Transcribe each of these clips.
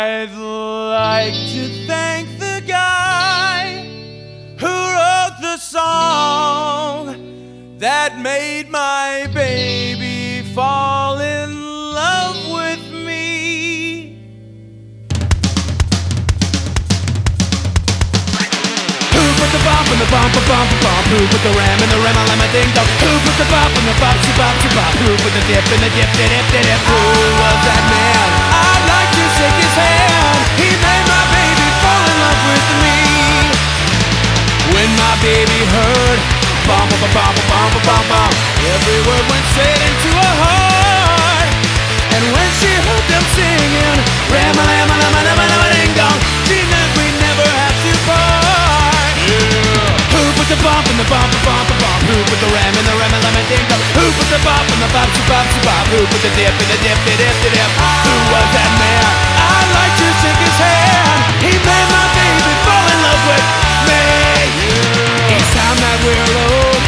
I'd like to thank the guy who wrote the song that made my baby fall in love with me. Who put the bop in the bump, a bump, a bump? Who put the ram in the ram, a lam, a ding dong? Who put the bop in the bop, she bop, she bop? Who put the dip in the dip, dip, dip, dip, dip? Who was that man? I'd like to shake his hand. He made my baby fall in love with me. When my baby heard bum, bum, bum, bum, bum, bum, bum, every word went straight into her heart. And when she heard them singing ram, a lam, a lam, a lam, a lam, a ding dong, she knew we'd never have to part. Who put the bump in the bump, a bump, a bump? Who put the ram in the ram, a lam, a ding dong? Who put the bop in the bop, she bop, she bop? Who put the dip in the dip, dip, dip, dip, dip? Who was that man? I'd like to shake his hand. He made my baby fall in love with me. Each time that we're old,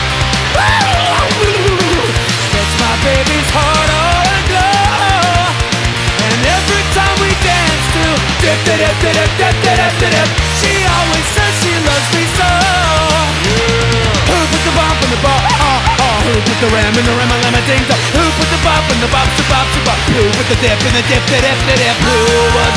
sets my baby's heart on aglow. And every time we dance to dip, dip, dip, dip, dip, dip, dip, dip, she always says she loves me so. Who put the bump in the bop? Who put the ram in the ram, a lam, a ding dong? Who put the bop in the bop, she bop, she bop? Who put the dip in the dip, dip, dip, dip, dip? Who was